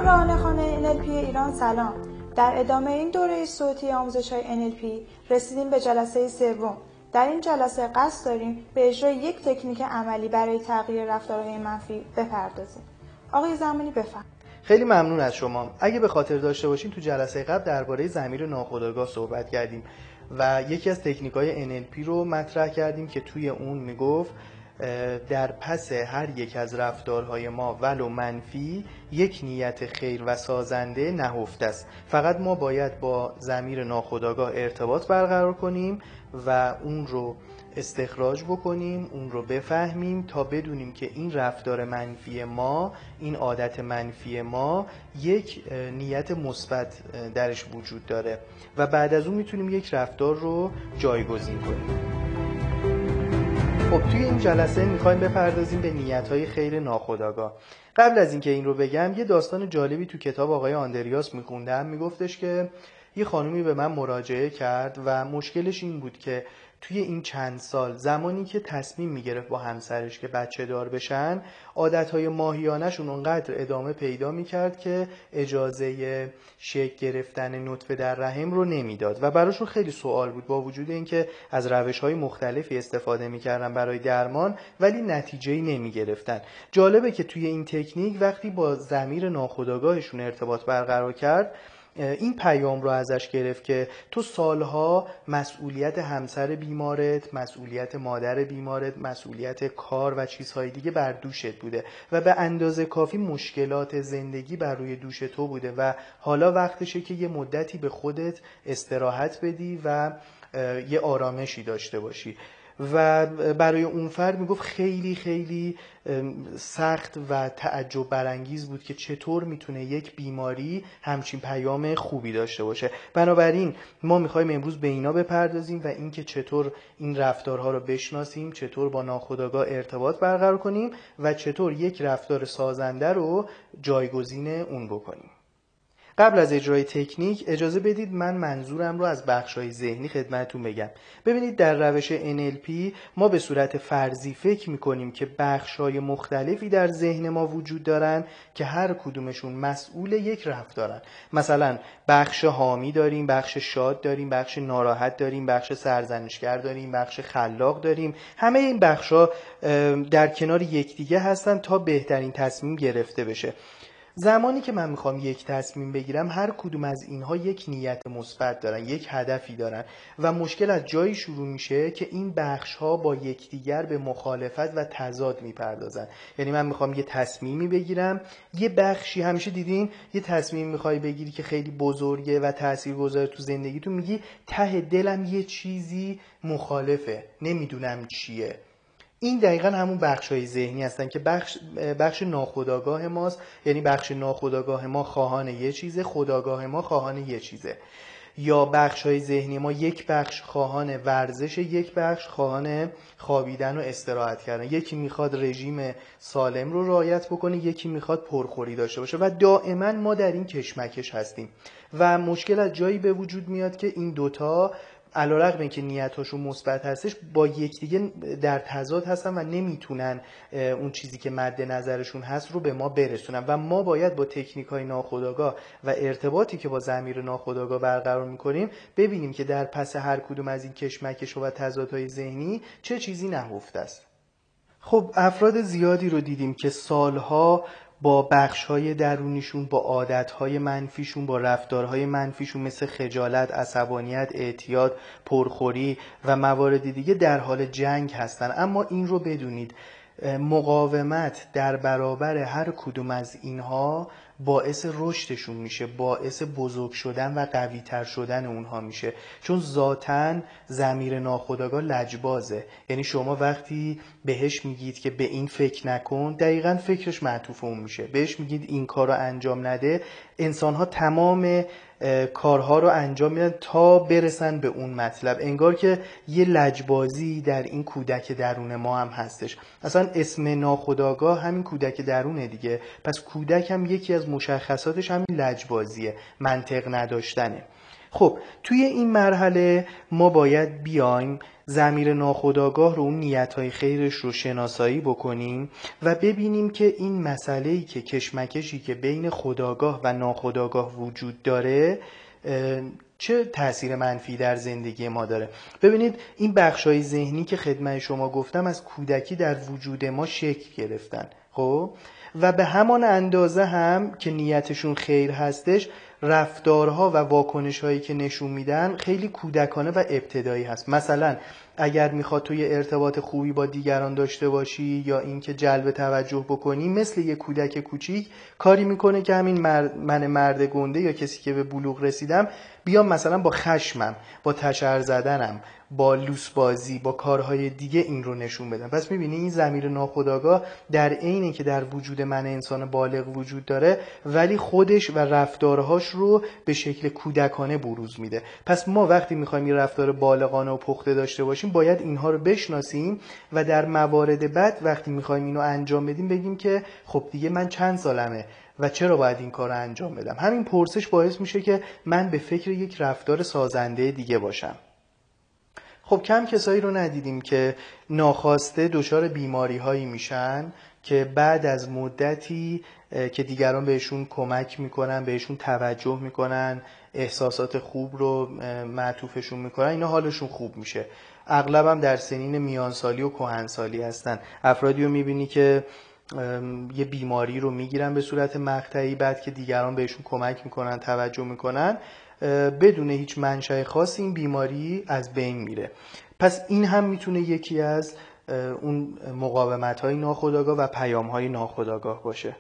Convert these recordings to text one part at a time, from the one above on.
راننده خانه NLP ایران سلام. در ادامه این دوره صوتی آموزش‌های NLP رسیدیم به جلسه سوم. در این جلسه قصد داریم به اجرای یک تکنیک عملی برای تغییر رفتارهای منفی بپردازیم. آقای زمانی بفرمایید. خیلی ممنون از شما. اگه به خاطر داشته باشین تو جلسه قبل درباره ضمیر ناخودآگاه صحبت کردیم و یکی از تکنیک‌های NLP رو مطرح کردیم که توی اون میگفت در پس هر یک از رفتارهای ما ولو منفی یک نیت خیر و سازنده نهفته است. فقط ما باید با ضمیر ناخودآگاه ارتباط برقرار کنیم و اون رو استخراج بکنیم، اون رو بفهمیم تا بدونیم که این رفتار منفی ما، این عادت منفی ما یک نیت مثبت درش وجود داره و بعد از اون میتونیم یک رفتار رو جایگزین کنیم. خب توی این جلسه میخوایم بپردازیم به نیت‌های خیر ناخودآگاه. قبل از اینکه این رو بگم یه داستان جالبی تو کتاب آقای آندریاس میخوندم. میگفتش که یه خانومی به من مراجعه کرد و مشکلش این بود که توی این چند سال زمانی که تصمیم میگرفت با همسرش که بچه دار بشن، عادتهای ماهیانه‌شون اونقدر ادامه پیدا میکرد که اجازه شکل گرفتن نطفه در رحم رو نمیداد و براشون خیلی سوال بود، با وجود اینکه از روش‌های مختلفی استفاده میکردن برای درمان ولی نتیجه‌ای نمیگرفتن. جالبه که توی این تکنیک وقتی با ضمیر ناخودآگاهشون ارتباط برقرار کرد، این پیام رو ازش گرفت که تو سالها مسئولیت همسر بیمارت، مسئولیت مادر بیمارت، مسئولیت کار و چیزهای دیگه بر دوشت بوده و به اندازه کافی مشکلات زندگی بر روی دوش تو بوده و حالا وقتشه که یه مدتی به خودت استراحت بدی و یه آرامشی داشته باشی. و برای اون فرد میگفت خیلی خیلی سخت و تعجب برانگیز بود که چطور میتونه یک بیماری همچین پیام خوبی داشته باشه. بنابراین ما میخوایم امروز به اینا بپردازیم و اینکه چطور این رفتارها رو بشناسیم، چطور با ناخودآگاه ارتباط برقرار کنیم و چطور یک رفتار سازنده رو جایگزین اون بکنیم. قبل از اجرای تکنیک اجازه بدید من منظورم رو از بخش‌های ذهنی خدمتتون بگم. ببینید در روش NLP ما به صورت فرضی فکر می‌کنیم که بخش‌های مختلفی در ذهن ما وجود دارن که هر کدومشون مسئول یک رفتارن. مثلا بخش حامی داریم، بخش شاد داریم، بخش ناراحت داریم، بخش سرزنشگر داریم، بخش خلاق داریم. همه این بخش‌ها در کنار یکدیگه هستن تا بهترین تصمیم گرفته بشه. زمانی که من میخوام یک تصمیم بگیرم هر کدوم از اینها یک نیت مثبت دارن، یک هدفی دارن و مشکل از جایی شروع میشه که این بخش‌ها با یکدیگر به مخالفت و تضاد میپردازن. یعنی من میخوام یه تصمیمی بگیرم، یه بخشی، همیشه دیدین یه تصمیم میخوای بگیری که خیلی بزرگه و تاثیرگذاره تو زندگیتون، میگی ته دلم یه چیزی مخالفه، نمیدونم چیه. این دقیقا همون بخش‌های ذهنی هستن که بخش ناخودآگاه ماست. یعنی بخش ناخودآگاه ما خواهان یه چیزه، خودآگاه ما خواهان یه چیزه. یا بخش‌های ذهنی ما یک بخش خواهان ورزش، یک بخش خواهان خوابیدن و استراحت کردن. یکی میخواد رژیم سالم رو رعایت بکنه، یکی میخواد پرخوری داشته باشه و دائما ما در این کشمکش هستیم و مشکل از جایی به وجود میاد که این دوتا علیرغم اینکه نیتاشون مثبت هستش با یکدیگه در تضاد هستن و نمیتونن اون چیزی که مد نظرشون هست رو به ما برسونن و ما باید با تکنیک‌های ناخودآگاه و ارتباطی که با ضمیر ناخودآگاه برقرار میکنیم ببینیم که در پس هر کدوم از این کشمکش و تضادهای ذهنی چه چیزی نهفته است. خب افراد زیادی رو دیدیم که سالها با بخش‌های درونیشون، با عادت‌های منفیشون، با رفتارهای منفیشون مثل خجالت، عصبانیت، اعتیاد، پرخوری و موارد دیگه در حال جنگ هستن. اما این رو بدونید مقاومت در برابر هر کدوم از اینها باعث رشدشون میشه، باعث بزرگ شدن و قوی تر شدن اونها میشه، چون ذاتاً ضمیر ناخودآگاه لجبازه. یعنی شما وقتی بهش میگید که به این فکر نکن، دقیقاً فکرش معطوف اون میشه. بهش میگید این کار رو انجام نده، انسان‌ها تمام کارها رو انجام میدن تا برسن به اون مطلب. انگار که یه لجبازی در این کودک درون ما هم هستش. اصلا اسم ناخودآگاه همین کودک درونه دیگه. پس کودک هم یکی از مشخصاتش همین لجبازیه، منطق نداشتنه. خب توی این مرحله ما باید بیایم ضمیر ناخودآگاه رو، اون نیت‌های خیرش رو شناسایی بکنیم و ببینیم که این مسئله‌ای که کشمکشی که بین خودآگاه و ناخودآگاه وجود داره چه تأثیر منفی در زندگی ما داره. ببینید این بخشای ذهنی که خدمت شما گفتم از کودکی در وجود ما شکل گرفتن، خب، و به همان اندازه هم که نیتشون خیر هستش، رفتارها و واکنش‌هایی که نشون میدن خیلی کودکانه و ابتدایی هست. مثلا اگر میخواد توی ارتباط خوبی با دیگران داشته باشی یا اینکه جلب توجه بکنی، مثل یه کودک کوچیک کاری میکنه که همین من مرد گنده یا کسی که به بلوغ رسیدم بیام مثلا با خشمم، با تشر زدنم، با لوس بازی، با کارهای دیگه این رو نشون بدم. پس میبینی این ضمیر ناخودآگاه در عین که در وجود من انسان بالغ وجود داره، ولی خودش و رفتارهاش رو به شکل کودکانه بروز میده. پس ما وقتی میخوایم یه رفتار بالغانه و پخته داشته باشیم باید اینها رو بشناسیم و در موارد بعد وقتی میخوایم اینو انجام بدیم بگیم که خب دیگه من چند سالمه و چرا باید این کار رو انجام بدم. همین پرسش باعث میشه که من به فکر یک رفتار سازنده دیگه باشم. خب کم کسایی رو ندیدیم که ناخواسته دچار بیماری هایی میشن که بعد از مدتی که دیگران بهشون کمک میکنن، بهشون توجه میکنن، احساسات خوب رو معطوفشون میکنن، اینا حالشون خوب میشه. اغلب هم در سنین میانسالی و کهنسالی هستن. افرادی رو میبینی که یه بیماری رو میگیرن به صورت مقطعی، بعد که دیگران بهشون کمک میکنن، توجه میکنن، بدون هیچ منشأ خاصی این بیماری از بین میره. پس این هم میتونه یکی از اون مقاومت‌های ناخودآگاه و پیام‌های ناخودآگاه باشه.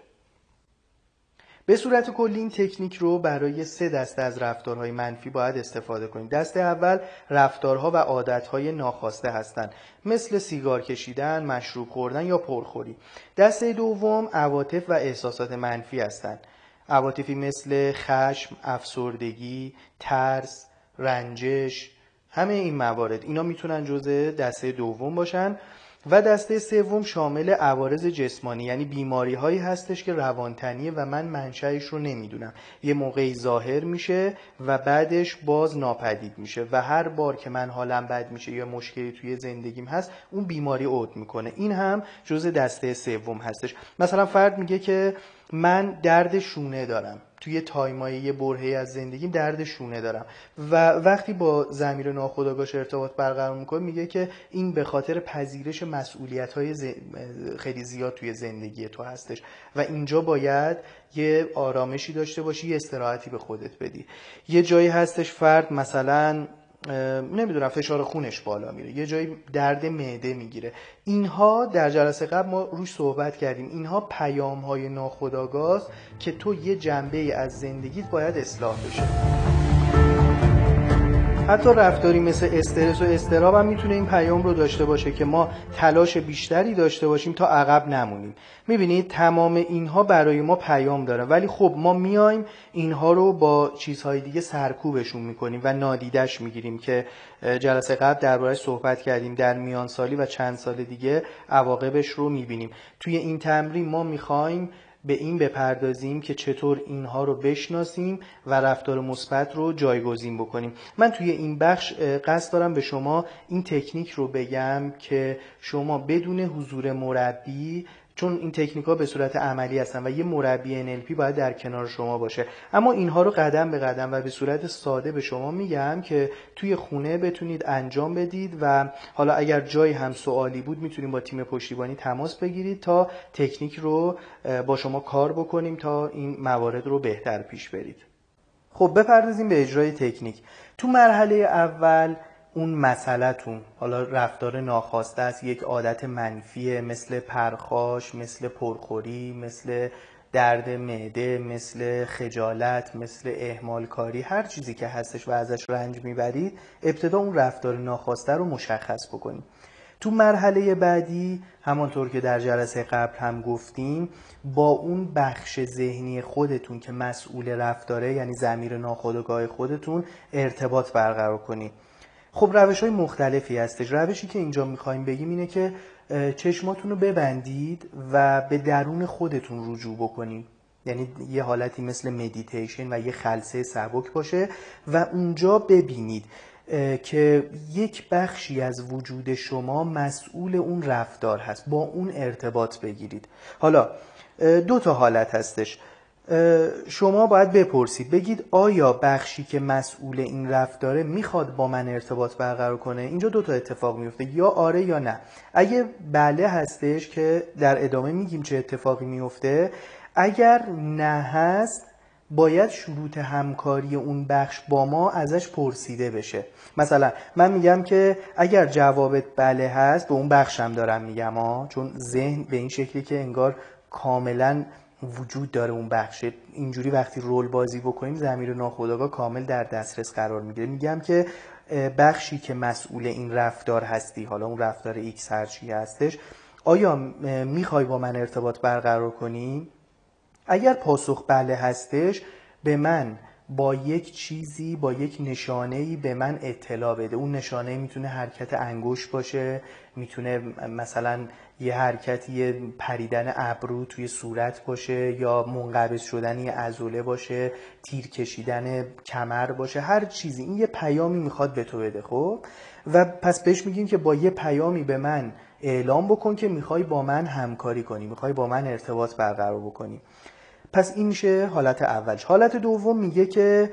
به صورت کلی این تکنیک رو برای 3 دسته از رفتارهای منفی باید استفاده کنید. دسته اول رفتارها و عادتهای ناخواسته هستند، مثل سیگار کشیدن، مشروب خوردن یا پرخوری. دسته دوم عواطف و احساسات منفی هستند. عواطفی مثل خشم، افسردگی، ترس، رنجش، همه این موارد اینا میتونن جزء دسته دوم باشن. و دسته سوم شامل عوارض جسمانی، یعنی بیماری هایی هستش که روانتنیه و من منشأش رو نمیدونم، یه موقعی ظاهر میشه و بعدش باز ناپدید میشه و هر بار که من حالم بد میشه یا مشکلی توی زندگیم هست اون بیماری عود میکنه. این هم جزء دسته سوم هستش. مثلا فرد میگه که من درد شونه دارم، توی تایمای یه برهه‌ای از زندگیم درد شونه دارم و وقتی با ضمیر ناخودآگاهش ارتباط برقرار میکنه میگه که این به خاطر پذیرش مسئولیت‌های خیلی زیاد توی زندگی تو هستش و اینجا باید یه آرامشی داشته باشی، یه استراحتی به خودت بدی. یه جایی هستش فرد مثلا نمیدونم فشار خونش بالا میره، یه جایی درد معده میگیره. اینها در جلسه قبل ما روش صحبت کردیم، اینها پیام‌های ناخودآگاه که تو یه جنبه از زندگیت باید اصلاح بشه. حتی رفتاری مثل استرس و اضطراب هم میتونه این پیام رو داشته باشه که ما تلاش بیشتری داشته باشیم تا عقب نمونیم. میبینید تمام اینها برای ما پیام داره، ولی خب ما میایم اینها رو با چیزهای دیگه سرکوبشون میکنیم و نادیدش میگیریم که جلسه قبل درباره‌اش صحبت کردیم. در میان سالی و چند سال دیگه عواقبش رو میبینیم. توی این تمرین ما میخوایم به این بپردازیم که چطور اینها رو بشناسیم و رفتار مثبت رو جایگزین بکنیم. من توی این بخش قصد دارم به شما این تکنیک رو بگم که شما بدون حضور مربی، چون این تکنیک‌ها به صورت عملی هستن و یه مربی NLP باید در کنار شما باشه، اما اینها رو قدم به قدم و به صورت ساده به شما میگم که توی خونه بتونید انجام بدید و حالا اگر جایی هم سوالی بود میتونید با تیم پشتیبانی تماس بگیرید تا تکنیک رو با شما کار بکنیم تا این موارد رو بهتر پیش برید. خب بپردازیم به اجرای تکنیک. تو مرحله اول اون مسئله‌تون، حالا رفتار ناخواسته است، یک عادت منفیه مثل پرخاش، مثل پرخوری، مثل درد معده، مثل خجالت، مثل اهمال کاری، هر چیزی که هستش و ازش رنج میبرید، ابتدا اون رفتار ناخواسته رو مشخص بکنید. تو مرحله بعدی همانطور که در جلسه قبل هم گفتیم، با اون بخش ذهنی خودتون که مسئول رفتاره، یعنی ضمیر ناخودآگاه خودتون، ارتباط برقرار کنید. خب روش‌های مختلفی هستش. روشی که اینجا می‌خوایم بگیم اینه که چشماتون رو ببندید و به درون خودتون رجوع بکنید. یعنی یه حالتی مثل مدیتیشن و یه خلسه سبک باشه و اونجا ببینید که یک بخشی از وجود شما مسئول اون رفتار هست، با اون ارتباط بگیرید. حالا دو تا حالت هستش. شما باید بپرسید، بگید آیا بخشی که مسئول این رفتاره میخواد با من ارتباط برقرار کنه؟ اینجا دو تا اتفاق میفته، یا آره یا نه. اگه بله هستش که در ادامه میگیم چه اتفاقی میفته. اگر نه هست باید شروط همکاری اون بخش با ما ازش پرسیده بشه. مثلا من میگم که اگر جوابت بله هست، به اون بخشم دارم میگم چون ذهن به این شکلی که انگار کاملا وجود داره اون بخشه. اینجوری وقتی رول بازی بکنیم ضمیر ناخودآگاه کامل در دسترس قرار میگیره. میگم که بخشی که مسئول این رفتار هستی، حالا اون رفتار ایکس هر چی هستش، آیا میخوای با من ارتباط برقرار کنی؟ اگر پاسخ بله هستش، به من با یک چیزی، با یک نشانه‌ای به من اطلاع بده. اون نشانه میتونه حرکت انگشت باشه، میتونه مثلا یه حرکت، یه پریدن ابرو توی صورت باشه، یا منقبض شدن یه عضله باشه، تیر کشیدن کمر باشه، هر چیزی. این یه پیامی میخواد به تو بده. خب و پس بهش میگیم که با یه پیامی به من اعلام بکن که میخوای با من همکاری کنی، میخوای با من ارتباط برقرار بکنی. پس این میشه حالت اولش. حالت دوم میگه که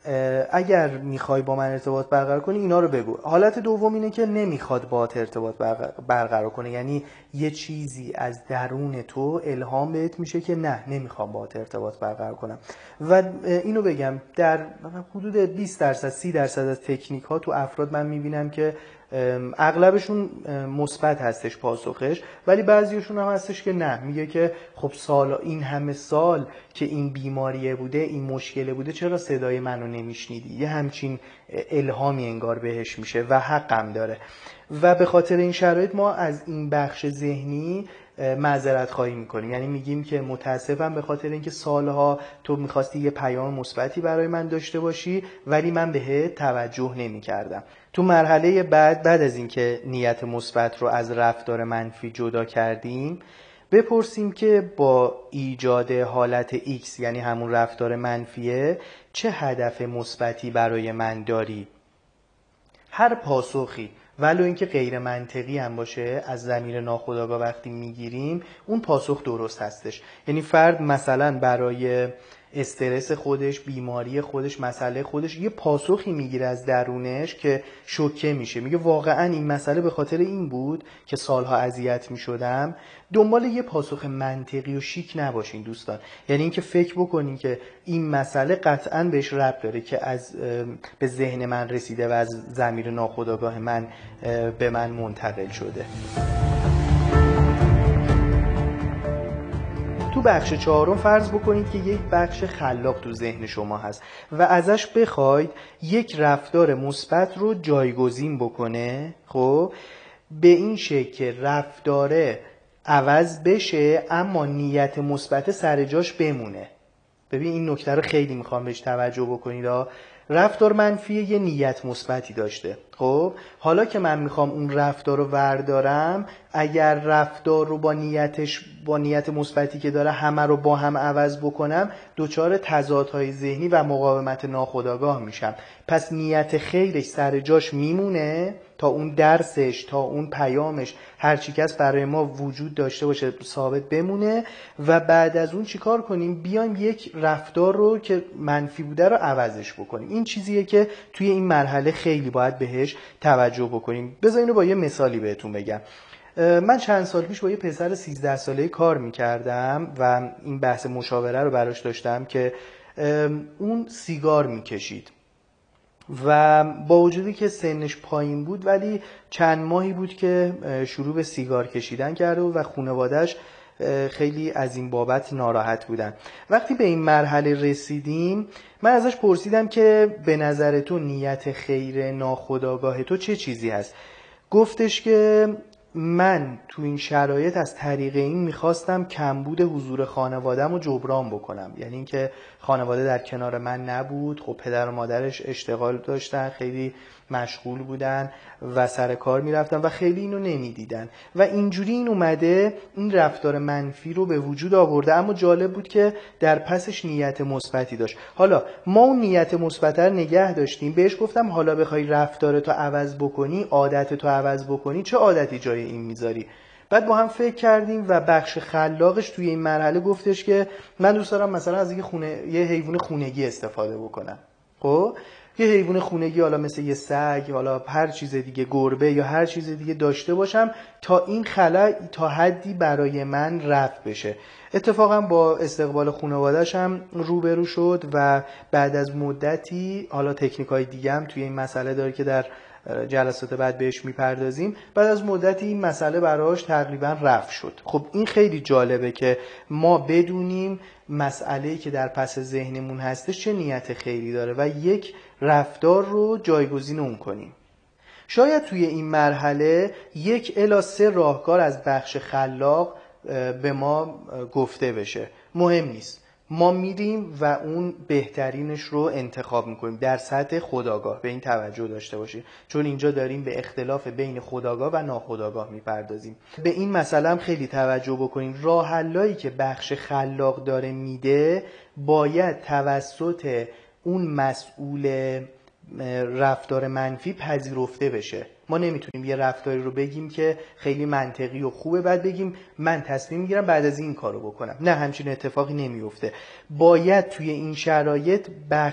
اگر میخوای با من ارتباط برقرار کنی اینا رو بگو. حالت دوم اینه که نمیخواد باهات ارتباط برقرار کنه، یعنی یه چیزی از درون تو الهام بهت میشه که نه، نمیخوام باهات ارتباط برقرار کنم. و اینو بگم در حدود 20% 30% از تکنیک ها تو افراد من میبینم که اغلبشون مثبت هستش پاسخش، ولی بعضیشون هم هستش که نه، میگه که خب این همه سال که این بیماریه بوده، این مشکله بوده، چرا صدای منو نمیشنیدی؟ یه همچین الهامی انگار بهش میشه و حقم داره. و به خاطر این شرایط ما از این بخش ذهنی معذرت خواهی میکنیم، یعنی میگیم که متاسفم به خاطر اینکه سالها تو میخواستی یه پیام مثبتی برای من داشته باشی ولی من بهت توجه نمیکردم. تو مرحله بعد از اینکه نیت مثبت رو از رفتار منفی جدا کردیم، بپرسیم که با ایجاد حالت X، یعنی همون رفتار منفیه، چه هدف مثبتی برای من داری؟ هر پاسخی ولو اینکه غیر منطقی هم باشه از ضمیر ناخودآگاه وقتی میگیریم، اون پاسخ درست هستش. یعنی فرد مثلا برای استرس خودش، بیماری خودش، مسئله خودش یه پاسخی میگیره از درونش که شوکه میشه، میگه واقعا این مسئله به خاطر این بود که سالها اذیت میشدم. دنبال یه پاسخ منطقی و شیک نباشین دوستان، یعنی اینکه فکر بکنین که این مسئله قطعا بهش ربط داره که به ذهن من رسیده و از ضمیر ناخودآگاه من به من منتقل شده. تو بخش چهارم فرض بکنید که یک بخش خلاق تو ذهن شما هست و ازش بخواید یک رفتار مثبت رو جایگزین بکنه. خب به این شکل که رفتاره عوض بشه اما نیت مثبت سر جاش بمونه. ببین این نکته رو خیلی میخوام بهش توجه بکنید. رفتار منفی یه نیت مثبتی داشته. خب حالا که من میخوام اون رفتار رو وردارم، اگر رفتار رو با نیت مثبتی که داره همه رو با هم عوض بکنم، دچار تضادهای ذهنی و مقاومت ناخودآگاه میشم. پس نیت خیرش سر جاش میمونه تا اون درسش، تا اون پیامش، هر چی که از برای ما وجود داشته باشه ثابت بمونه. و بعد از اون چیکار کنیم؟ بیایم یک رفتار رو که منفی بوده رو عوضش بکنیم. این چیزیه که توی این مرحله خیلی باید بهش توجه بکنیم. بذار اینو با یه مثالی بهتون بگم. من چند سال پیش با یه پسر 13 ساله‌ای کار میکردم و این بحث مشاوره رو براش داشتم که اون سیگار میکشید و با وجودی که سنش پایین بود ولی چند ماهی بود که شروع به سیگار کشیدن کرده و خانواده‌اش خیلی از این بابت ناراحت بودن. وقتی به این مرحله رسیدیم من ازش پرسیدم که به نظر تو نیت خیر ناخودآگاه تو چه چیزی هست؟ گفتش که من تو این شرایط از طریق این میخواستم کمبود حضور خانواده‌م رو جبران بکنم. یعنی اینکه خانواده در کنار من نبود، خب پدر و مادرش اشتغال داشتن، خیلی مشغول بودن و سر کار میرفتن و خیلی اینو نمیدیدن و اینجوری این اومده این رفتار منفی رو به وجود آورده. اما جالب بود که در پسش نیت مثبتی داشت. حالا ما اون نیت مثبت رو نگه داشتیم، بهش گفتم حالا بخوای رفتارتو عوض بکنی، عادتتو عوض بکنی، چه عادتی جای این میذاری؟ بعد با هم فکر کردیم و بخش خلاقش توی این مرحله گفتش که من دوست دارم مثلا از یه حیوان خونگی استفاده بکنم. خب یه حیوان خونگی، حالا مثل یه سگ، حالا هر چیز دیگه، گربه یا هر چیز دیگه داشته باشم تا این خلأ تا حدی برای من رفع بشه. اتفاقا با استقبال خانواده‌اش هم روبرو شد و بعد از مدتی، حالا تکنیک‌های دیگه هم توی این مسئله داره که در جلسات بعد بهش میپردازیم، بعد از مدتی این مسئله براش تقریبا رفع شد. خب این خیلی جالبه که ما بدونیم مسئله‌ای که در پس ذهنمون هستش چه نیت خیری داره و یک رفتار رو جایگزین اون کنیم. شاید توی این مرحله 1 الی 3 راهکار از بخش خلاق به ما گفته بشه. مهم نیست، ما میریم و اون بهترینش رو انتخاب میکنیم در سطح خودآگاه. به این توجه داشته باشید چون اینجا داریم به اختلاف بین خودآگاه و ناخودآگاه میپردازیم. به این مسئله هم خیلی توجه بکنیم. راه حلایی که بخش خلاق داره میده باید توسط اون مسئول رفتار منفی پذیرفته بشه. ما نمیتونیم یه رفتاری رو بگیم که خیلی منطقی و خوبه بعد بگیم من تصمیم میگیرم بعد از این کارو بکنم. نه، همچین اتفاقی نمیفته. باید توی این شرایط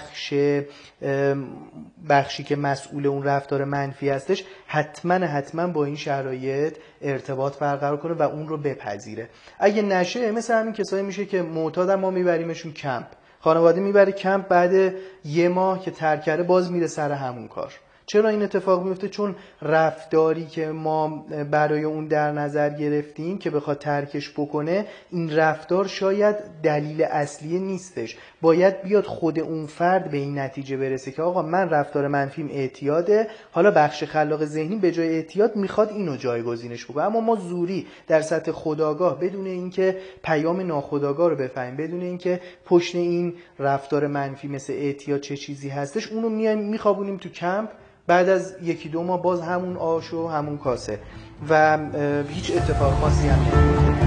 بخشی که مسئول اون رفتار منفی هستش حتما با این شرایط ارتباط برقرار کنه و اون رو بپذیره. اگه نشه، مثل همین کسایی میشه که معتادن ما میبریمشون کمپ، خانواده میبره کمپ، بعد 1 ماه که ترک کرده باز میره سر همون کار. چرا این اتفاق میفته؟ چون رفتاری که ما برای اون در نظر گرفتیم که بخواد ترکش بکنه، این رفتار شاید دلیل اصلی نیستش. باید بیاد خود اون فرد به این نتیجه برسه که آقا من رفتار منفیم اعتیاده، حالا بخش خلاق ذهنی به جای اعتیاد میخواد اینو جایگزینش بکنه. اما ما زوری در سطح خودآگاه بدون اینکه پیام ناخودآگاه رو بفهمیم، بدون اینکه پشت این رفتار منفی مثل اعتیاد چه چیزی هستش، اونو میخوابونیم تو کمپ، بعد از 1-2 ماه باز همون آش و همون کاسه و هیچ اتفاق خاصی هم نمیفته.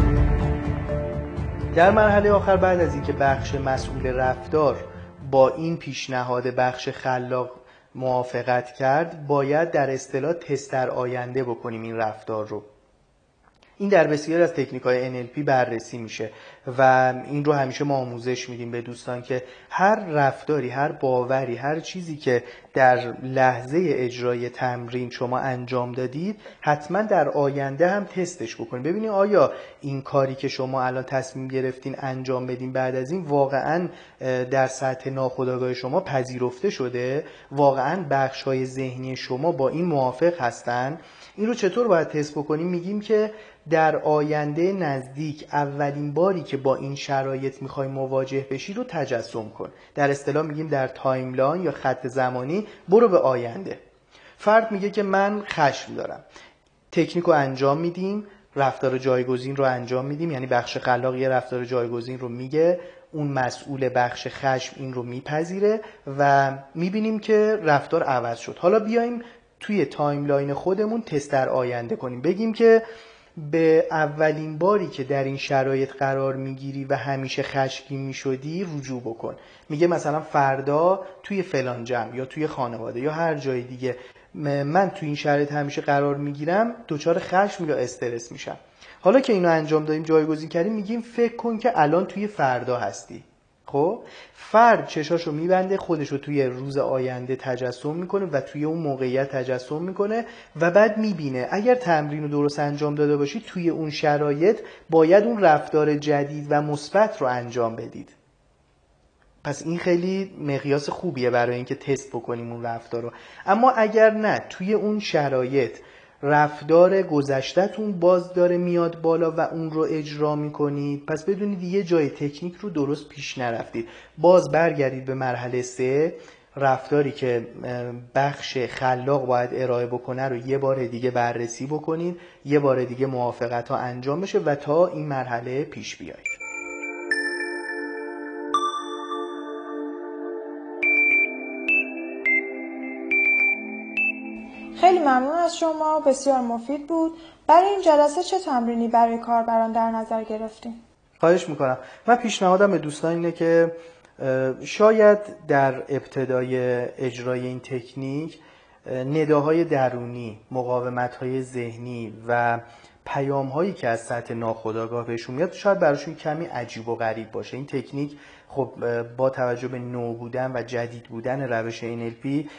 در مرحله آخر، بعد از اینکه بخش مسئول رفتار با این پیشنهاد بخش خلاق موافقت کرد، باید در اصطلاح تست در آینده بکنیم این رفتار رو. این در بسیاری از تکنیک‌های NLP بررسی میشه و این رو همیشه ما آموزش میدیم به دوستان که هر رفتاری، هر باوری، هر چیزی که در لحظه اجرای تمرین شما انجام دادید، حتما در آینده هم تستش بکنید. ببینید آیا این کاری که شما الان تصمیم گرفتین انجام بدین بعد از این واقعا در سطح ناخودآگاه شما پذیرفته شده؟ واقعا بخش‌های ذهنی شما با این موافق هستن؟ این رو چطور باید تست بکنیم؟ میگیم که در آینده نزدیک اولین باری که با این شرایط میخوای مواجه بشی رو تجسم کن. در اصطلاح میگیم در تایملاین یا خط زمانی برو به آینده. فرد میگه که من خشم دارم، تکنیک رو انجام میدیم، رفتار جایگزین رو انجام میدیم، یعنی بخش خلاق یه رفتار جایگزین رو میگه، اون مسئول بخش خشم این رو میپذیره و میبینیم که رفتار عوض شد. حالا بیایم توی تایملاین خودمون تست در آینده کنیم. بگیم که به اولین باری که در این شرایط قرار میگیری و همیشه خشمگین میشدی رجوع بکن. میگه مثلا فردا توی فلان جمع یا توی خانواده یا هر جای دیگه من توی این شرایط همیشه قرار میگیرم، دچار خشم یا استرس میشم. حالا که اینو انجام دادیم، جایگزین کردیم، میگیم فکر کن که الان توی فردا هستی. خب فرد چشاشو میبنده، خودشو توی روز آینده تجسم میکنه و توی اون موقعیت تجسم میکنه و بعد میبینه اگر تمرین رو درست انجام داده باشی توی اون شرایط باید اون رفتار جدید و مثبت رو انجام بدید. پس این خیلی مقیاس خوبیه برای اینکه تست بکنیم اون رفتار رو. اما اگر نه، توی اون شرایط رفتار گذشته‌تون باز داره میاد بالا و اون رو اجرا میکنید، پس بدونید یه جای تکنیک رو درست پیش نرفتید. باز برگردید به مرحله 3، رفتاری که بخش خلاق باید ارائه بکنه رو یه بار دیگه بررسی بکنید، یه بار دیگه موافقت ها انجام بشه و تا این مرحله پیش بیایید. خیلی ممنون از شما، بسیار مفید بود. برای این جلسه چه تمرینی برای کاربران در نظر گرفتیم؟ خواهش میکنم. من پیشنهادم به دوستان اینه که شاید در ابتدای اجرای این تکنیک نداهای درونی، مقاومت‌های ذهنی و پیام‌هایی که از سطح ناخودآگاه بهشون میاد شاید براشون کمی عجیب و غریب باشه. این تکنیک خب با توجه به نو بودن و جدید بودن روش NLP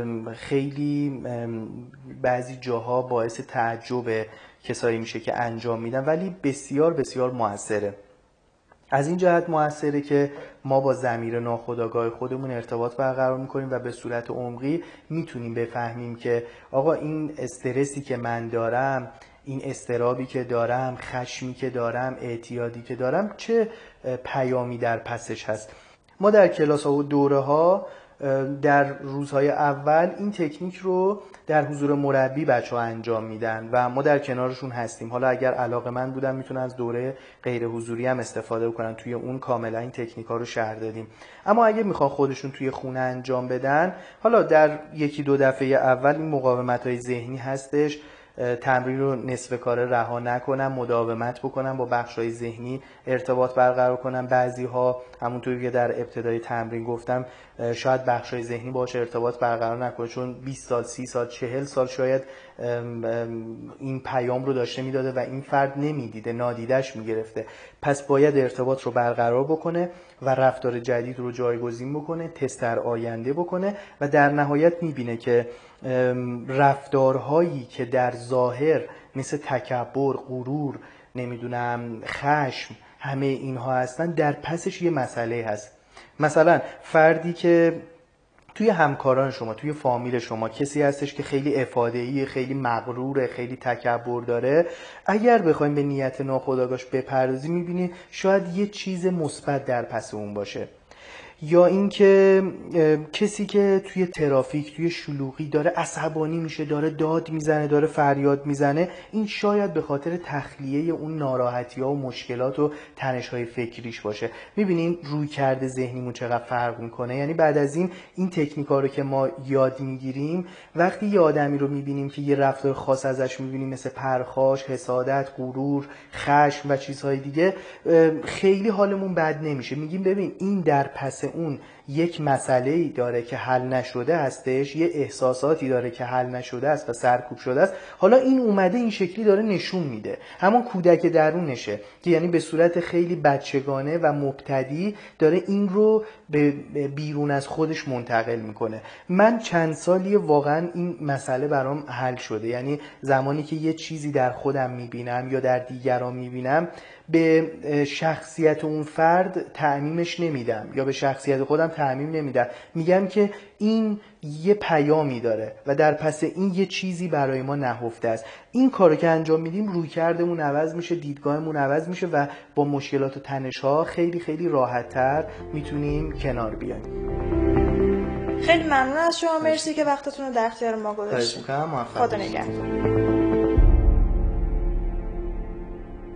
خیلی بعضی جاها باعث تعجب کسایی میشه که انجام میدن، ولی بسیار بسیار موثره. از این جهت موثره که ما با ضمیر ناخودآگاه خودمون ارتباط برقرار میکنیم و به صورت عمقی میتونیم بفهمیم که آقا این استرسی که من دارم، این اضطرابی که دارم، خشمی که دارم، اعتیادی که دارم، چه پیامی در پسش هست. ما در کلاس ها و دوره ها در روزهای اول این تکنیک رو در حضور مربی بچه‌ها انجام میدن و ما در کنارشون هستیم. حالا اگر علاقه‌مند بودن میتونن از دوره غیر حضوری هم استفاده بکنن، توی اون کاملا این تکنیک‌ها رو شرح دادیم. اما اگه میخوان خودشون توی خونه انجام بدن، حالا در یکی دو دفعه اول این مقاومت‌های ذهنی هستش، تمرین رو نصف کاره رها نکنم، مداومت بکنم، با بخش‌های ذهنی ارتباط برقرار کنم. بعضی‌ها همونطوری که در ابتدای تمرین گفتم شاید بخش‌های ذهنی باهاش ارتباط برقرار نکنه، چون 20 سال، 30 سال، 40 سال شاید این پیام رو داشته میداده و این فرد نمیدیده، نادیدش میگرفته. پس باید ارتباط رو برقرار بکنه و رفتار جدید رو جایگزین بکنه، تست در آینده بکنه و در نهایت میبینه که رفتارهایی که در ظاهر مثل تکبر، غرور، نمیدونم خشم، همه اینها هستن، در پسش یه مسئله هست. مثلا فردی که توی همکاران شما، توی فامیل شما کسی هستش که خیلی افاده‌ای، خیلی مغروره، خیلی تکبر داره، اگر بخوایم به نیت ناخودآگاهش بپردازیم می‌بینید شاید یه چیز مثبت در پس اون باشه. یا اینکه کسی که توی ترافیک، توی شلوغی داره عصبانی میشه، داره داد میزنه، داره فریاد میزنه، این شاید به خاطر تخلیه اون ناراحتی‌ها و مشکلات و تنش‌های فکریش باشه. می‌بینین رویکرد ذهنیمون چقدر فرق میکنه. یعنی بعد از این تکنیک‌ها رو که ما یاد میگیریم، وقتی یه آدمی رو می‌بینیم که یه رفتار خاص ازش می‌بینیم مثل پرخاش، حسادت، غرور، خشم و چیزهای دیگه، خیلی حالمون بد نمیشه. میگیم ببین این در پس اون یک مسئله‌ای داره که حل نشده هستش، یه احساساتی داره که حل نشده است و سرکوب شده است. حالا این اومده این شکلی داره نشون میده، همون کودک درونشه که یعنی به صورت خیلی بچگانه و مبتدی داره این رو به بیرون از خودش منتقل میکنه. من چند سالی واقعا این مسئله برام حل شده. یعنی زمانی که یه چیزی در خودم میبینم یا در دیگران میبینم، به شخصیت اون فرد تعمیمش نمیدم یا به شخصیت خودم تعمیم نمیدم، میگم که این یه پیامی داره و در پس این یه چیزی برای ما نهفته است. این کارو که انجام میدیم رویکردمون عوض میشه، دیدگاهمون عوض میشه و با مشکلات و تنش‌ها خیلی خیلی راحت‌تر میتونیم کنار بیایم. خیلی ممنون از شما، مرسی که وقتتون رو در اختیار ما گذاشتید. خدا نگهدار.